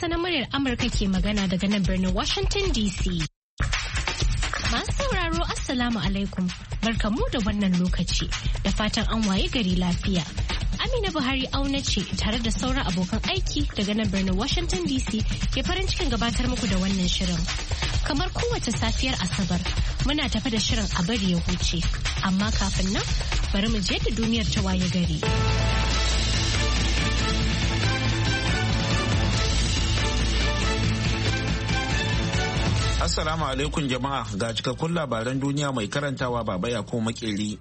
Hausa na muryar Amurka ke magana daga nan birnin Washington DC. Masu sauraro Assalamu alaikum, barkamu da wannan lokaci da fatan an waye gari lafiya. Amina Buhari auna ce tare da sauran abokan aiki daga nan birnin Washington DC ke farin cikin gabatar muku da wannan shirin. Kamar kowace safiyar Asabar, muna tafi da shirin a bari ya huce, amma kafin nan bari mu je da duniyar ta waye gari. Assalamu alaikum jama'a, ga cikakkun labaran duniya mai karantawa Baba Yakubu Makeri.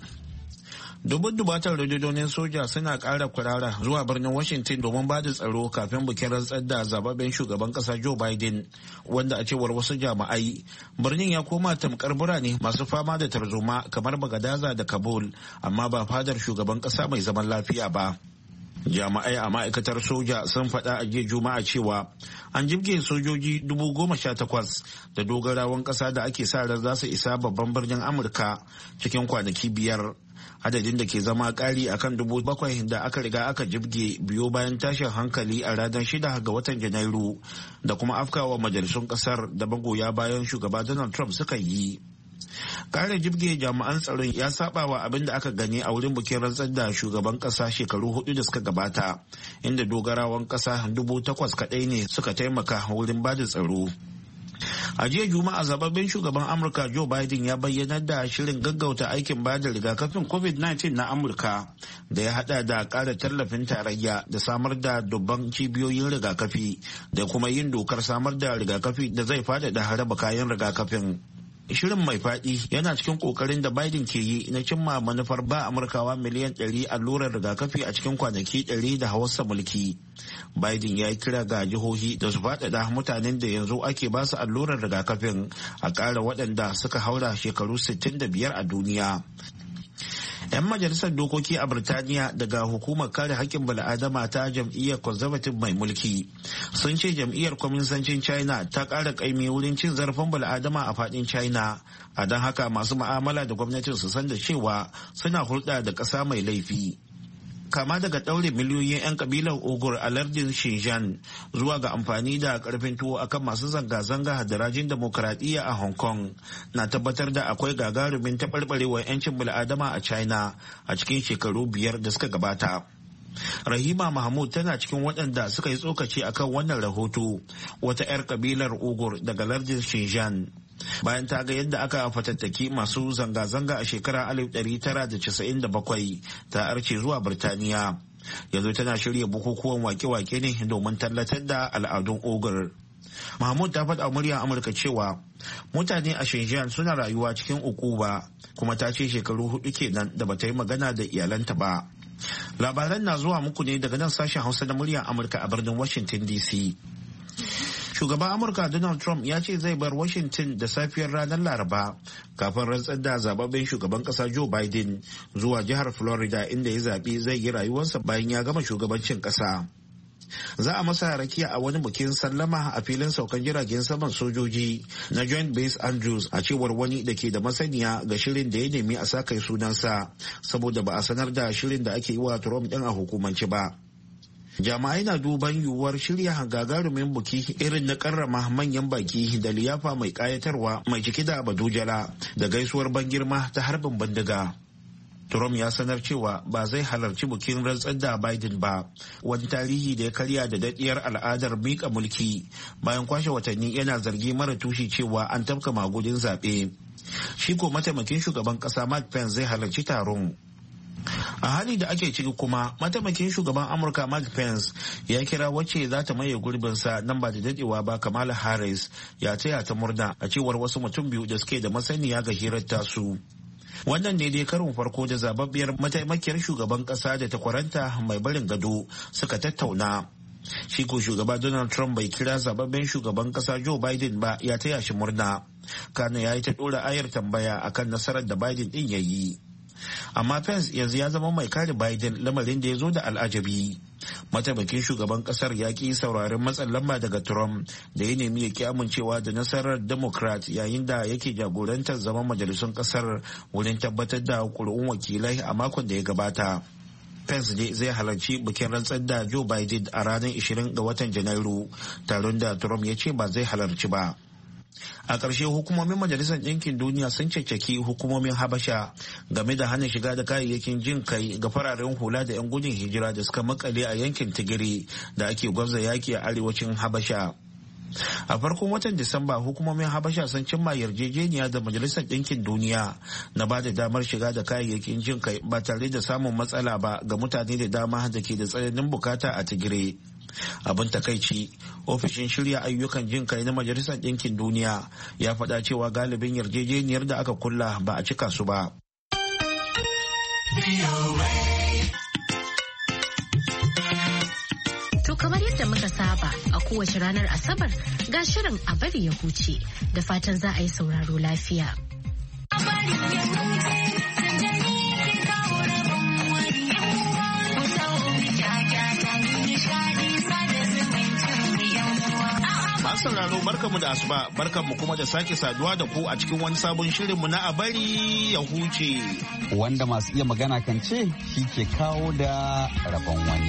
Dubatar rundunonin soja suna ƙara kurara zuwa birnin Washington domin ba da tsaro kafin bikin rantsar da zababben shugaban ƙasa Joe Biden, wanda a cewar wasu jami'ai birnin ya koma tamkar birane masu fama da tarzoma kamar Bagadaza da Kabul, amma ba fadar shugaban ƙasa mai zaman lafiya ba. Jami'ai a ma'aikatar soja sun faɗa a jiya Juma'a cewa an jibge sojoji 18,000 da dogarawan ƙasa da ake sa ran za su isa babban birnin Amurka cikin kwanaki 5, adadin da ke zama ƙari akan 7,000 da aka riga aka jibge biyo bayan tashin hankali a ranar 6 ga watan Janairu da kuma afkawa majalisun ƙasar da magoya bayan shugaba Donald Trump suka yi. Kare jibge jami'an tsaron ya saba wa abin da aka gani a wurin bikin rantsar da shugaban kasa shekaru 4 da suka gabata, inda dogarawan kasa 8,000 kadai ne suka taimaka wurin bada tsaro. A jiya Juma'a zababben shugaban Amurka Joe Biden ya bayyana da shirin gaggauta aikin bada rigakafin COVID-19 na Amurka da ya hada da ƙara tallafin tarayya da samar da dubban cibiyoyin rigakafi da kuma yin dokar samar da rigakafi da zai faɗaɗa haraba kayan rigakafin. Shirin mai faɗi yana cikin ƙoƙarin da Biden ke yi na cimma manufar ba Amurkawa miliyan 100 allurar rigakafi a cikin kwanaki 100 da hawarsa mulki. Biden ya yi kira ga jihohi da su faɗaɗa mutanen da yanzu ake ba su allurar rigakafin a ƙara waɗanda suka haura shekaru 65 a duniya. 'Yan majalisar dokoki a Birtaniya daga hukumar kare haƙƙin bala'adama ta jam'iyyar conservative mai mulki sun ce jam'iyyar kwaminsancin China ta ƙara ƙaimi wurin cin zarafin bala'adama a faɗin China, a don haka masu ma'amala da gwamnatin su san da cewa suna hulɗa da ƙasa mai laifi. Kama daga ɗaure miliyoyin 'yan kabilar Uyghur a lardin Xinjiang zuwa ga amfani da ƙarfin tuwo akan masu zanga-zanga da rajin demokuraɗiyya a Hong Kong na tabbatar da akwai gagarumin taɓarɓarewar 'yancin bil'adama a China a cikin shekaru 5 da suka gabata. Rahima Mahmud tana cikin waɗanda suka yi tsokaci akan wannan rahoto, wata 'yar kabilar Uyghur daga lardin Xinjiang. Bayan ta ga yadda aka fatattaki masu zanga-zanga a shekarar 1997 ta arce zuwa Birtaniya. Yanzu tana shirya bukukuwan wake-wake ne domin tallatar da al'adun Uyghur. Mahmud ta faɗa muryar Amurka cewa mutane a Xinjiang suna rayuwa cikin ukuba, kuma ta ce shekaru 4 kenan da bata yi magana da iyalanta ba. Labaran na zuwa muku ne daga nan sashen Hausa na muryar Amurka a birnin Washington DC. Shugaban Amurka Donald Trump ya ce zai bar Washington da safiyar ranar Laraba kafin rantsar da zababben shugaban kasa Joe Biden zuwa jihar Florida, inda ya zaɓi zai yi rayuwarsa bayan ya gama shugabancin ƙasa. Za a masa rakiya a wani bikin sallama a filin saukan jiragen saman sojoji na Joint Base Andrews, a cewar wani da ke da masaniya ga shirin da ya nemi a sakai sunansa saboda ba a sanar da shirin da ake yi wa Trump ɗin a hukumance ba. Jama'ai na duban yiwuwar shirya gagarumin buki irin na karrama manyan baki da liyafa mai kayatarwa mai cike da badujala da gaisuwar ban girma ta harbin bindiga. Trump ya sanar cewa ba zai halarci bukin rantsar da Biden ba, wani tarihi da ya karya da daɗiyar al'adar miƙa mulki bayan kwashe watanni yana zargi mara tushe cewa an tafka magudin zaɓe. Shi ko mataimakin shugaban ƙasa Mike Pence zai halarci taron. A hali da ake ciki kuma, mataimakin shugaban Amurka Mike Pence ya kira wacce za ta maye gurbinsa nan ba da dadewa ba, Kamala Harris, ya taya ta murna, a cewar wasu mutum biyu da suke da masaniya ga hirar tasu. Wannan ne dai karin farko da zababbiyar mataimakiyar shugaban kasa da takwaranta mai barin gado suka tattauna. Shi ko shugaba Donald Trump bai kira zababben shugaban kasa Joe Biden ba, ya taya shi murna. Kana ya yi ta ɗora ayar tambaya akan nasarar da Biden ɗin ya yi. Amma Pence yanzu ya zama mai kare Biden, lamarin da ya zo da al'ajabi. Mataimakin shugaban kasar ya ki sauraron matsin lamba daga Trump da ya nemi ya ki amincewa da nasarar Democrat yayin da yake jagorantar zaman majalisun kasar wurin tabbatar da kuri'un wakilai a makon da ya gabata. Pence ne zai halarci bikin rantsar da Joe Biden a ranar 20 ga watan Janairu, taron da Trump ya ce ba zai halarci ba. A ƙarshe hukumomin Majalisar Ɗinkin Duniya sun caccaki hukumomin Habasha game da hana shiga da kayayyakin jin kai ga fararen hula da 'yan gudun hijira da suka makale a yankin Tigiri da ake gwamza yaki a arewacin Habasha. A farkon watan Disamba hukumomin Habasha sun cimma yarjejeniya da Majalisar Ɗinkin Duniya na ba da damar shiga da kayayyakin jin kai ba tare da samun matsala ba ga mutane da dama da ke da tsananin bukata a Tigire. Abin takaici, ofishin shirya ayyukan jin kai na Majalisar Ɗinkin Duniya ya faɗa cewa galibin yarjejeniyar da aka kulla ba a cika su ba. To kamar yadda muka saba a kowace ranar Asabar ga shirin a bari ya huce da fatan za a yi sauraro lafiya. sauraro barkamu da asuba barkamu kuma da sake saduwa da ku a cikin wani sabon shirinmu na a bari ya huce. Wanda masu iya magana kan ce shi ke kawo da rabon wani.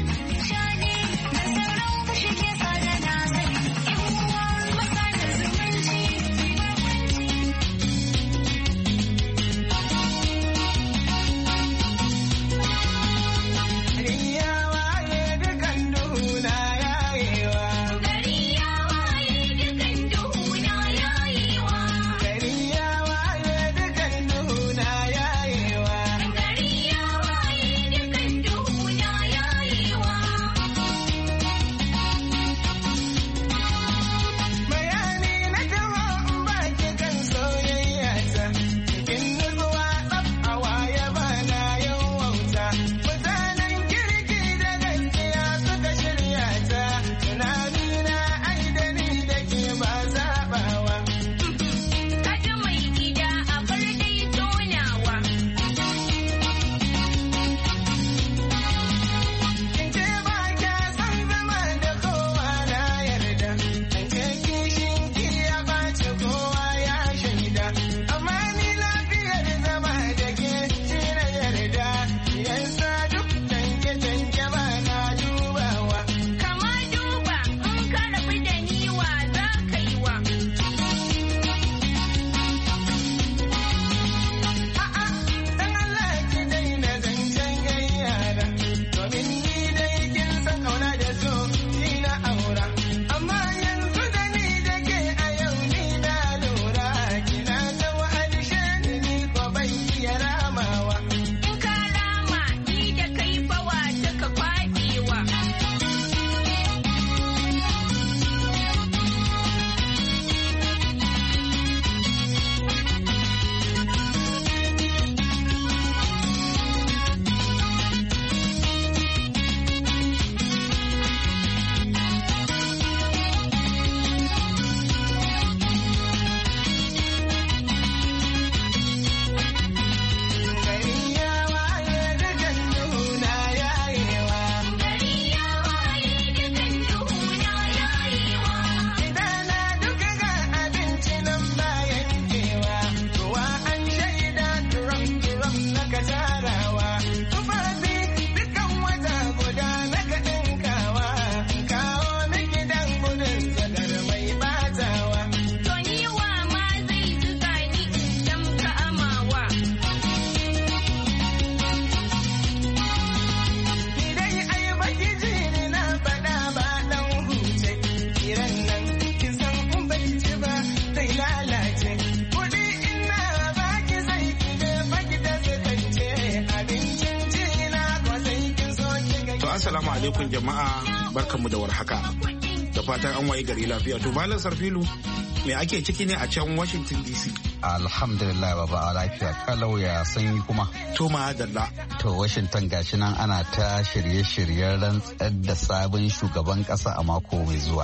Assalamu alaikum jama'a barkanmu da warhaka. Da fatan an waye gari lafiya. To Malam Sarfilu me ake ciki ne a can Washington DC? Alhamdulillah baba a lafiya kalau ya sanyi kuma. To ma'adalla. To Washington gashi nan ana ta shirye-shiryen rantsar da sabon shugaban kasa a mako mai zuwa.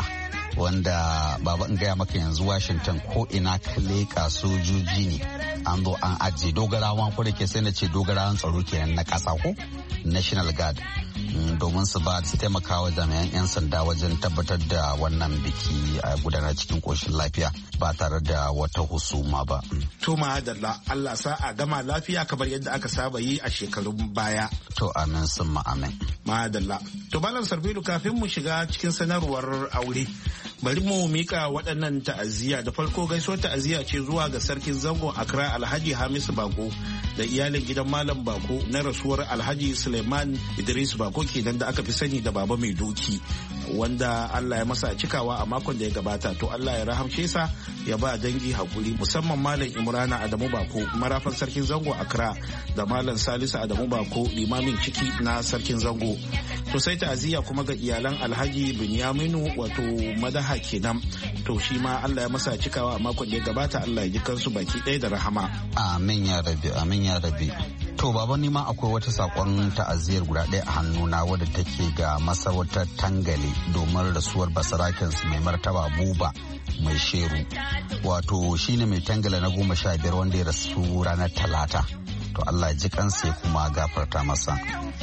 wanda baba in gaya maka yanzu Washington ko ina ka leƙa sojoji ne an zo an ajiye dogarawan ko da ke sai na ce dogarawan tsaro kenan na ƙasa ko National Guard domin su taimaka wa jami'an 'yan sanda wajen tabbatar da wannan biki a gudanar cikin koshin lafiya ba tare da wata husuma ba. To ma'adalla Allah sa a gama lafiya kamar yadda aka saba yi a shekarun baya. To amin sun amin. Ma'adalla. To Malam Sarfilu kafin mu shiga cikin sanarwar aure. Bari mu mika waɗannan ta'aziyya da farko gaisuwar ta'aziyya ce zuwa ga sarkin zango Accra Alhaji Hamisu Bako da iyalin gidan Malam Bako na rasuwar Alhaji Suleiman Idris Bako kenan da aka fi sani da Baba Mai Doki wanda Allah ya masa cikawa a makon da ya gabata. To Allah ya rahamshe sa ya ba dangi hakuri musamman Malam Imrana Adamu Bako marafan sarkin zango Accra da Malam Salisu Adamu Bako limamin ciki na sarkin zango. To sai ta'aziyya kuma ga iyalan Alhaji Binyaminu wato Madaha kenan. To shi ma Allah ya masa cikawa a makon da ya gabata. Allah ya ji kansu baki ɗaya da rahama. Amin ya rabi, amin ya rabi. To baba ni ma akwai wata sakon ta'aziyar guda ɗaya a hannuna wadda take ga masarautar Tangale domin rasuwar basaraken su mai martaba Buba mai Sheru. Wato shine mai Tangale na 15 wanda ya rasu ranar Talata. To Allah ji kansa ya kuma gafarta masa.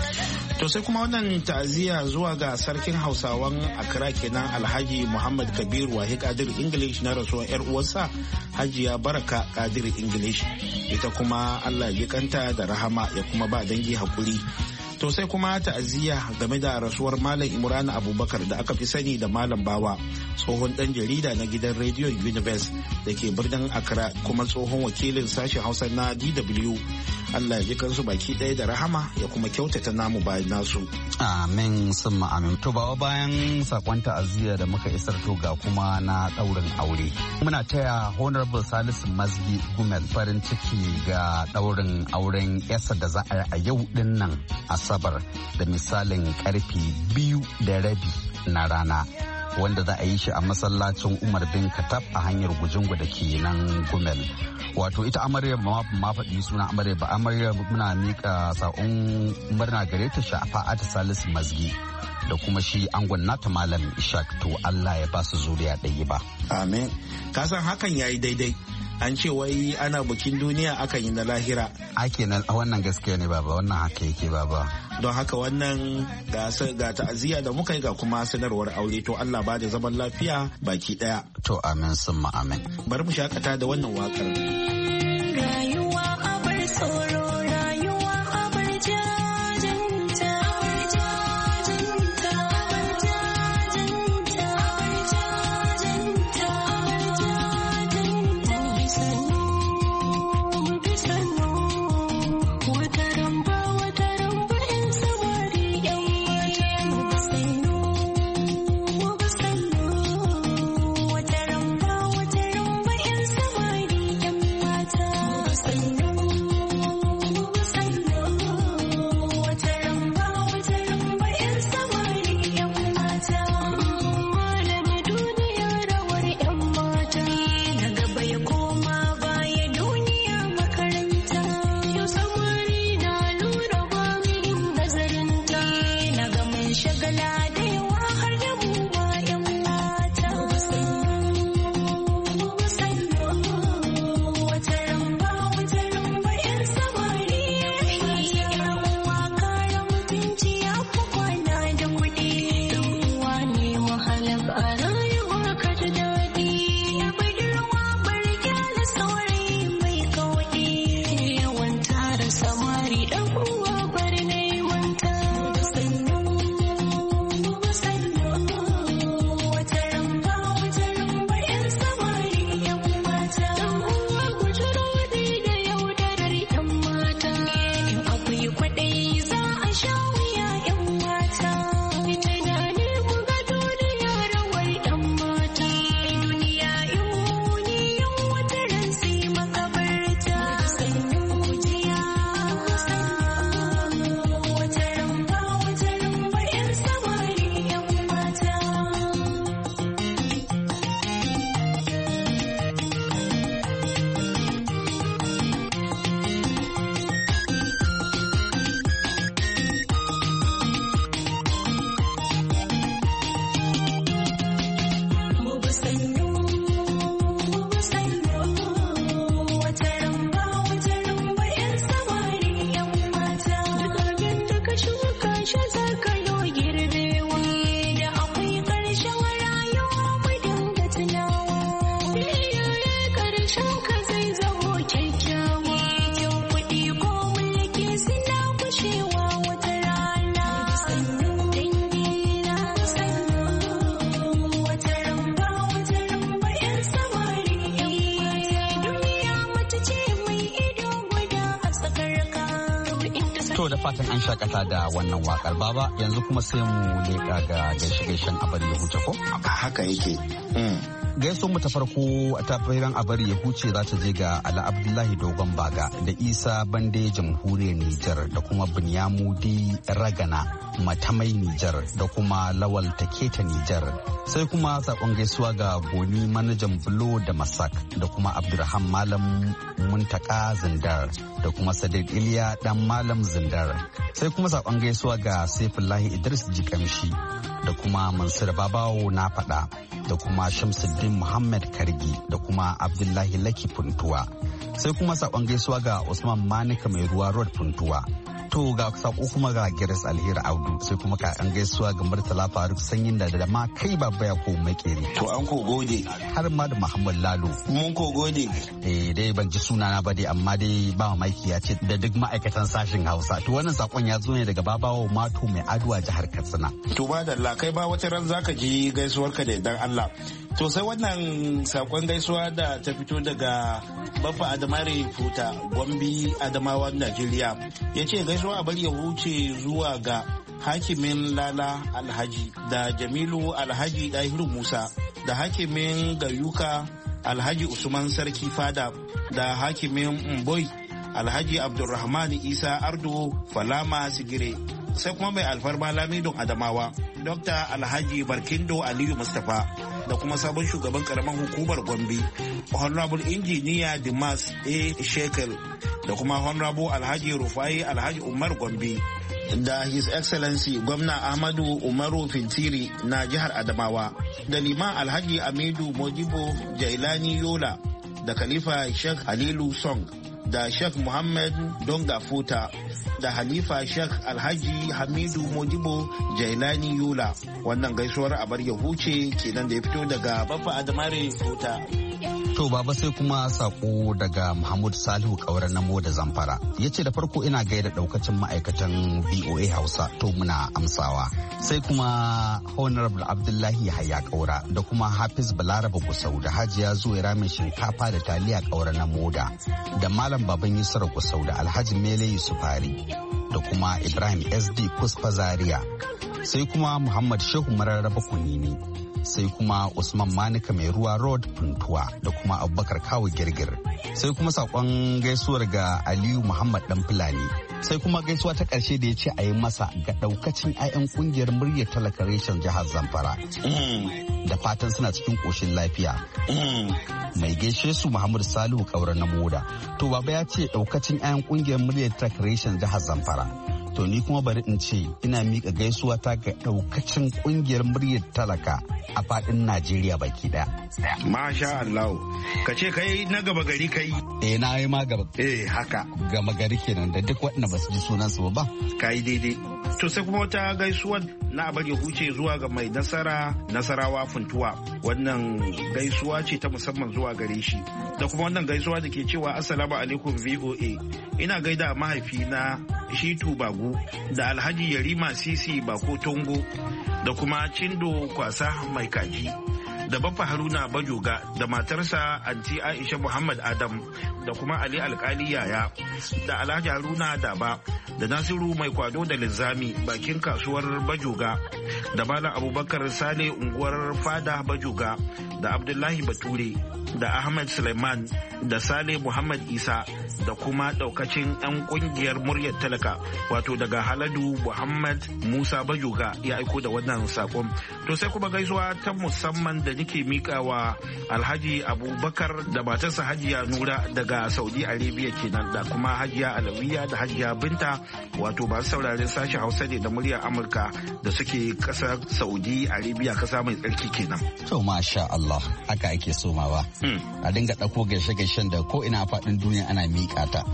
To sai kuma wannan ta'aziyya zuwa ga sarkin Hausawan Accra kenan Alhaji Muhammad Kabir Wahi Kadir English na rasuwar yar uwarsa Hajiya Baraka Kadir English. Ita kuma Allah ya kanta da rahama ya kuma ba dangi hakuri. To sai kuma ta'aziyya game da rasuwar Malam Imran Abubakar da aka fi sani da Malam Bawa, tsohon dan jarida na gidan Radio Universe da ke birnin Accra kuma tsohon wakilin sashen Hausa na DW. Allah ya ji kansu baki ɗaya da rahama ya kuma kyautata namu bayan nasu. Amin summa amin. To bawa bayan sakon ta'aziyya da muka isar to ga kuma na ɗaurin aure. Muna taya Honorable Salisu Mazgi Gumel farin ciki ga ɗaurin auren yasa da za a yi a yau din nan Asabar da misalin karfe 2:30 na rana. Wanda za a yi shi a masallacin Umar bin Katab a hanyar Gujungu da ke nan Gumel. Wato ita amarya ma faɗi suna amarya ba amarya muna mika sa'un murna gare ta Shafa'atu Salisu Mazgi da kuma shi angon nata Malam Ishaq. To Allah ya ba su zuriya ɗaya ba. Amin. Kasan hakan yayi daidai. An ce wai ana bikin duniya akan yi na lahira. Ake nan wannan gaskiya ne baba, wannan haka yake baba. Don haka wannan ga ta'aziyya da muka yi ga kuma sanarwar aure. To Allah ba da zaman lafiya baki daya. To amin summa amin. Bari mu shakata da wannan wakar. Rayuwa abar tsoro, rayuwa abar jajanta, Thank you. ka zai zamo kyakkyawa. Kyau kuɗi ko mulki suna kushewa wata rana. Sannu dangina sannu wata ramba 'yan samari 'yan mata. Duniya mace ce mai ido guda a tsakarka. To da fatan an shakata da wannan wakar baba yanzu kuma sai mu leƙa ga gaishe-gaishen abar ya huce ko? Haka yake. Gaisuwar mu ta farko ta fahiran abar ya huce za ta je ga Ala Abdullahi Dogon Baga da Isa Bande Jamhuriyar Nijar da kuma Binyamudi Ragana Matamai Nijar da kuma Lawal Taketa Nijar. Sai kuma sakon gaisuwa ga Goni Manajan Bulo da Masak da kuma Abdulrahman Malam Muntaka Zindar da kuma Sadiq Iliya Dan Malam Zindar. Sai kuma sakon gaisuwa ga Saifullahi Idris Jikamshi da kuma Mansur Babawo na faɗa da kuma Shamsuddin Muhammad Kargi da kuma Abdullahi Laki Funtuwa. Sai kuma sakon gaisuwa ga Usman Manika Mai Ruwa Road Funtuwa. To ga sako kuma ga Giris Alheri Audu sai kuma ka an gaisuwa ga Murtala Faruk Sanyin da ma kai babba ya ko makeri. To an ko gode. Har ma da Muhammad Lalo. Mun ko gode. Dai ban ji sunana ba dai amma dai ba mamaki ya ce da duk ma'aikatan sashen Hausa. To wannan sakon ya zo ne daga Babawo Mato Mai Aduwa jihar Katsina. To ba da Allah kai ba wata ran zaka ji gaisuwarka da dan Allah. To sai wannan sakon gaisuwa da ta fito daga Baffa Adamare Futa Gombe Adamawa Najeriya. Ya ce gaisuwa a bari ya huce zuwa ga hakimin Lala Alhaji da Jamilu Alhaji Dahiru Musa da hakimin Gayuka Alhaji Usman Sarki Fada da hakimin Mboy Alhaji Abdulrahman Isa Ardo Falama Sigire. Sai kuma mai alfarma Lamidon Adamawa Dr. Alhaji Barkindo Aliyu Mustapha da kuma sabon shugaban karamar hukumar Gombe Honorable Engineer Dimas A. Shekel da kuma Honorable Alhaji Rufai Alhaji Umar Gombe da His Excellency Gwamna Ahmadu Umaru Fintiri na jihar Adamawa da Liman Alhaji Amidu Modibo Jailani Yola da Khalifa Sheikh Halilu Song da Sheikh Muhammad Donga Futa da Halifa Sheikh Alhaji Hamidu Modibo Jailani Yola. Wannan gaisuwar abar ya huce kenan da ya fito daga Baffa Adamare Futa. To baba sai kuma sako daga Muhammad Salihu Kaura na Moda Zamfara. Ya ce da farko ina gaida daukacin ma'aikatan VOA Hausa to muna amsawa. Sai kuma Honorable Abdullahi Yahaya Kaura da kuma Hafiz Balaraba Gusau da Hajiya Zuwaira mai shinkafa da taliya Kaura na Moda da Malam Baban Yusra Gusau da Alhaji Mele Yusufari da kuma Ibrahim SD Kusfa Zaria. Sai kuma Muhammad Shehu Mararraba Kunini. Sai kuma Usman Manika Mai Ruwa Road Puntuwa da kuma Abubakar Kawu Girgir. Sai kuma sakon gaisuwar ga Aliyu Muhammad Dan Fulani. Sai kuma gaisuwa ta ƙarshe da ya ce a yi masa ga ɗaukacin 'ya'yan ƙungiyar muryar talaka reshen jihar Zamfara. Da fatan suna cikin ƙoshin lafiya. Mai gaishe su Muhammadu Salihu Kaura na Moda. To baba ya ce ɗaukacin 'ya'yan ƙungiyar muryar talaka reshen jihar Zamfara. To ni kuma bari in ce ina miƙa gaisuwa ta ga ɗaukacin ƙungiyar muryar talaka a faɗin Najeriya baki ɗaya. Masha Allah. Ka ce kai na gaba gari kai. Na yi ma gaba. Haka. Gama gari kenan da duk waɗanda ba su ji sunansu ba. Ka yi daidai. To sai kuma wata gaisuwa na abar ya huce zuwa ga mai Nasarawa Funtuwa. Wannan gaisuwa ce ta musamman zuwa gare shi. Da kuma wannan gaisuwa da ke cewa Assalamu alaikum VOA. Ina gaida mahaifina Shitu Bagu da Alhaji Yarima Sisi Bako Tongo da kuma Cindo Kwasa Mai Kaji da Baffa Haruna Bajoga da matarsa Anti Aisha Muhammad Adam da kuma Ali Alkali Yaya da Alhaji Haruna Daba da Nasiru Mai Kwado da Linzami bakin kasuwar Bajoga da Malam Abubakar Sale unguwar Fada Bajoga da Abdullahi Bature da Ahmad Suleiman da Sale Muhammad Isa da kuma daukacin 'yan kungiyar muryar talaka wato daga Haladu Muhammad Musa Bajoga ya aiko da wannan sakon. To sai kuma gaisuwa ta musamman da nake mika wa Alhaji Abubakar da matarsa Hajiya Nura daga Saudi Arabia kenan da kuma Hajiya Alawiya da Hajiya Binta wato ba sauraren sashen Hausa ne da muryar Amurka da suke kasar Saudi Arabia kasa mai tsarki kenan. To masha Allah haka ake somawa. A dinga ɗauko gaishe-gaishen da ko ina faɗin duniya ana miƙa ta.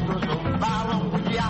wato sun bawon gujiya.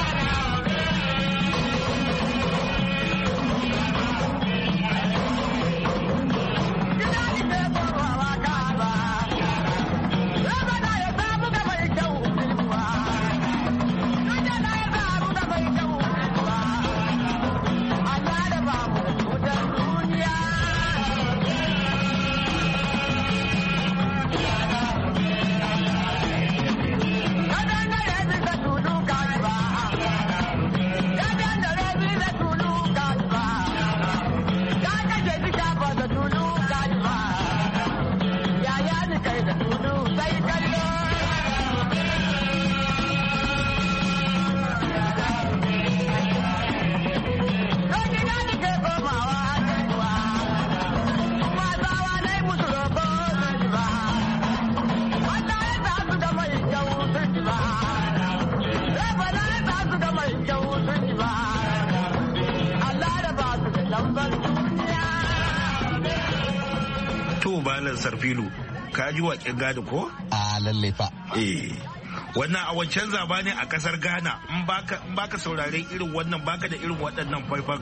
Malam Sarfilu, ka ji waƙin gado ko? A lalle fa. Wannan a wancan zamani a kasar Ghana in baka saurare irin wannan baka da irin waɗannan faifan.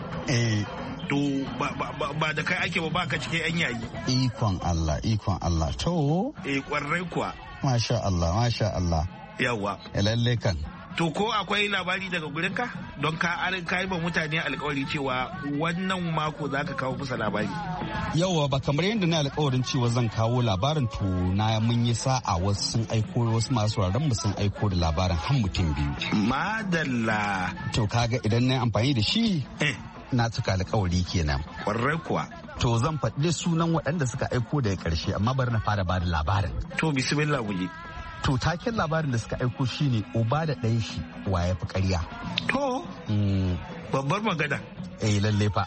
To ba da kai ake ba baka cikin yan yayi. Ikon Allah. To. Kwarai kuwa. Masha Allah. Yawwa. Lalle kan. To ko akwai labari daga gurinka? Don ka yi ba mutane alkawari cewa wannan mako za ka kawo musu labari. Yawwa ba kamar yadda na alkawarin cewa zan kawo labarin to na mun yi sa'a wasu masu sauraron mu sun aiko da labarin har mutum biyu. Madalla. To kaga idan na yi amfani da shi na cika alkawari kenan. Kwarai kuwa. To zan faɗi sunan waɗanda suka aiko daga ƙarshe amma bari na fara bada labarin. To bismillah guje. To taken labarin da suka aiko shine uba da ɗan shi wa ya fi ƙarya. To, babbar magana. Lalle fa.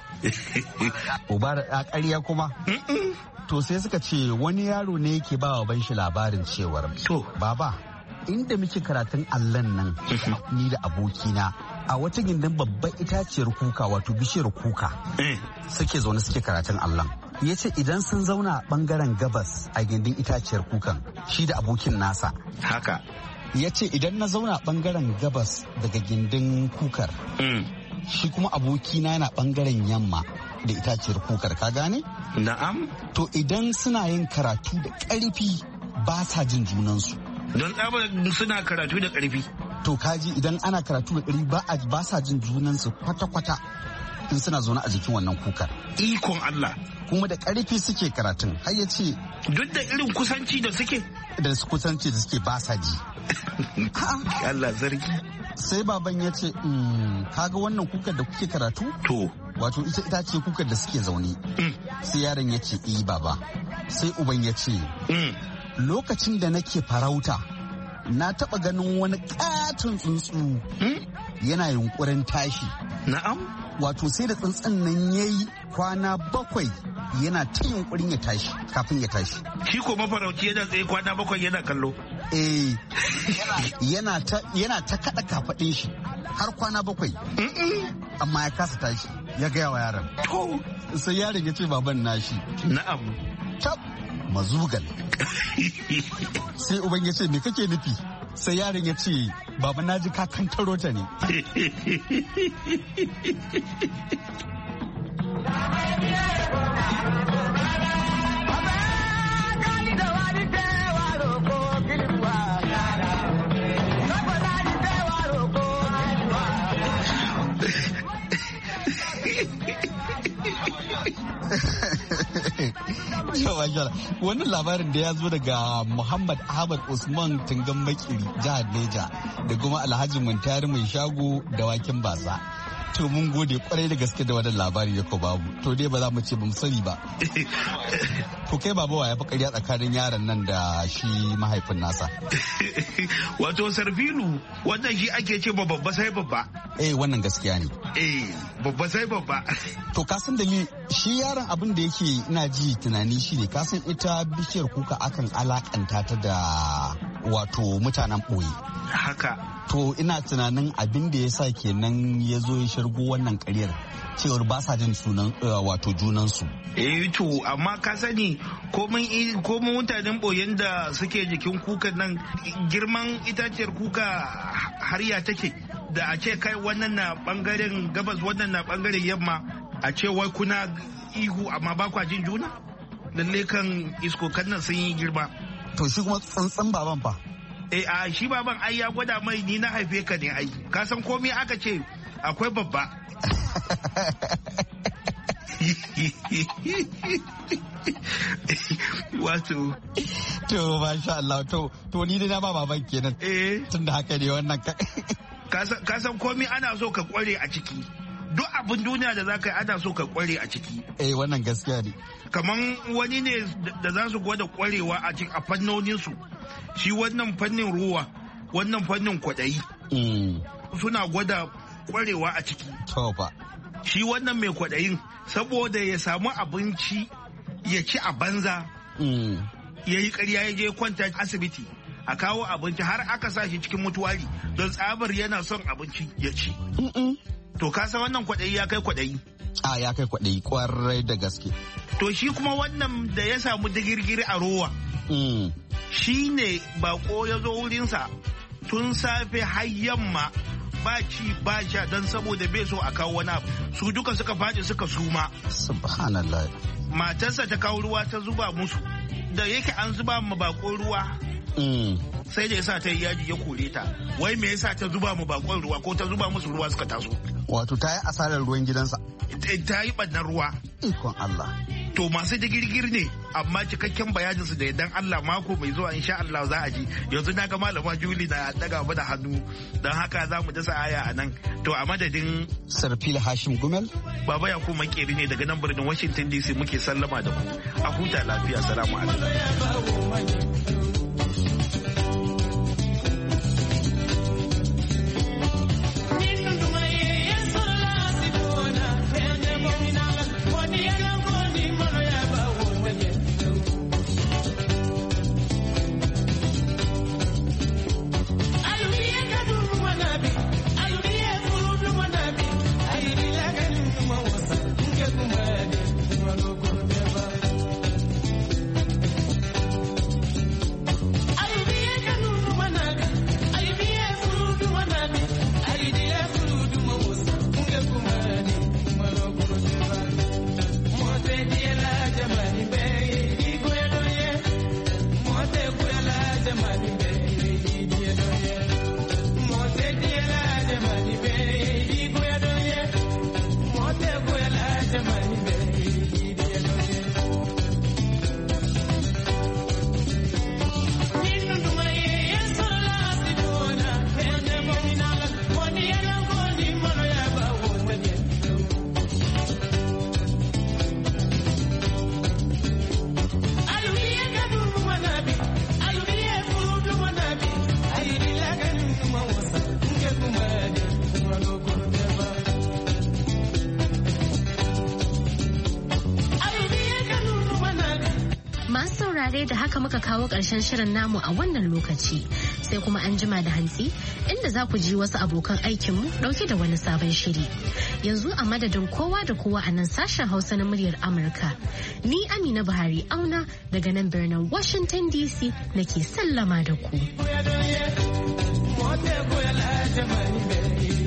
Uba da ƙarya kuma. To sai suka ce wani yaro ne yake ba wa banshi labarin cewar. To, baba, inda muke karatun allon nan ni da abokina a wata gindin babban itaciyar kuka wato bishiyar kuka suke zaune suke karatun allon. Ya ce idan sun zauna bangaren gabas a gindin itaciyar kukan shi da abokin nasa. Haka. Ya ce idan na zauna bangaren gabas daga gindin kukar shi kuma abokina yana bangaren yamma da itaciyar kukar, ka gane? Na'am. To idan suna yin karatu da ƙarfi ba sa jin junansu. Don tsabar suna karatu da ƙarfi. To kaji idan ana karatu da ƙarfi ba sa jin junansu kwata-kwata in suna zaune a jikin wannan kukar. Ikon Allah. Kuma da ƙarfi suke karatun har ya ce. Duk da irin kusanci da suke? Da kusanci da suke ba sa ji. Allah zargi. Sai baban ya ce kaga wannan kukar da kuke karatu? To. Wato ita ce kukar da suke zaune. Sai yaron ya ce baba. Sai uban ya ce lokacin da nake farauta na taɓa ganin wani ƙaton tsuntsu yana yunkurin tashi. Na'am. Wato sai da tsuntsun nan ya yi kwana 7 yana ta yunkurin ya tashi kafin ya tashi. Shi ko mafarauci yana tsaye kwana 7 yana kallo. Yana ta kaɗa kafaɗin shi har kwana 7 amma ya kasa tashi ya gaya wa yaron. Sai yaron ya ce baban nashi. Na'am. Tab mazugal. Sai uban ya ce me kake nufi? Sai yaron ya ce baba na ji ka kantaro ta ne. Wannan labarin da ya zo daga Muhammad Ahmad Usman Tungan Makiri jihar Neja da kuma Alhaji Muntari mai shago da wakin basa. To mun gode kwarai da gaske da wannan labari ya ko babu. To dai ba za mu ce ba mu sani ba. To kai baba wa ya fi ƙarya tsakanin yaron nan da shi mahaifin nasa. Wato Sarfilu wannan shi ake ce ba babba sai babba. Wannan gaskiya ne. Babba sai babba. To ka san dalili shi yaron abin da yake ina ji tunani shi ne ka san ita bishiyar kuka akan alakanta ta da wato mutanen ɓoye. Haka. To ina tunanin abin da ya sa kenan ya zo ya shirgo wannan ƙaryar cewar ba sa jin sunan wato junansu. To amma ka sani komai mutanen ɓoyen da suke jikin kuka nan girman itaciyar kuka har ya take da a ce kai wannan na bangaren gabas wannan na bangaren yamma a ce wai kuna ihu amma ba kwa jin juna lalle kan iskokan nan sun yi girma. To shi kuma tsantsan baban fa. A shi baban ai ya gwada mai ni na haife ka ne ai ka san komai aka ce akwai babba. Wato to masha Allah to ni dai na ba baban kenan tun da haka ne wannan ka san komai ana so ka kware a ciki duk abin duniya da za ka yi ana so ka kware a ciki wannan gaskiya ne kaman wani ne da za su gwada kwarewa a fannoninsu shi wannan fannin ruwa wannan fannin kwaɗayi suna gwada kwarewa a ciki shi wannan mai kwaɗayin saboda ya samu abinci ya ci a banza ya yi ƙarya ya je kwanta asibiti a kawo abinci har aka sa shi cikin mutuwari don tsabar yana son abinci ya ci. To ka san wannan kwaɗayi ya kai kwaɗayi. Ya kai kwaɗayi kwarai da gaske. To shi kuma wannan da ya samu digirgiri a rowa. Shi ne bako ya zo wurinsa tun safe har yamma ba ci ba sha don saboda bai so a kawo wani abu. Su duka suka faɗi suka suma. Subhanallah. Matarsa ta kawo ruwa ta zuba musu. Da yake an zuba ma bako ruwa. Sai da yasa ta yi yaji ya kore ta. Wai me yasa ta zuba mu bakon ruwa ko ta zuba musu ruwa suka taso. Wato ta yi asarar ruwan gidansa. Ta yi ɓannan ruwa. Ikon Allah. To masu digirgir ne amma cikakken bayanin su da idan Allah mako mai zuwa insha Allah za a ji. Yanzu na ga malama Juli na daga mu da hannu don haka za mu dasa aya a nan. To a madadin Sarfil Hashim Gumel. Baba Yakubu Makeri ne daga nan birnin Washington DC muke sallama da ku. A huta lafiya. Salamu alaikum. Da haka muka kawo ƙarshen shirin namu a wannan lokaci sai kuma an jima da hantsi inda za ku ji wasu abokan aikinmu ɗauke da wani sabon shiri. Yanzu a madadin kowa da kowa a nan sashen Hausa na muryar Amurka. Ni Amina Buhari Auna daga nan birnin Washington DC nake sallama da ku.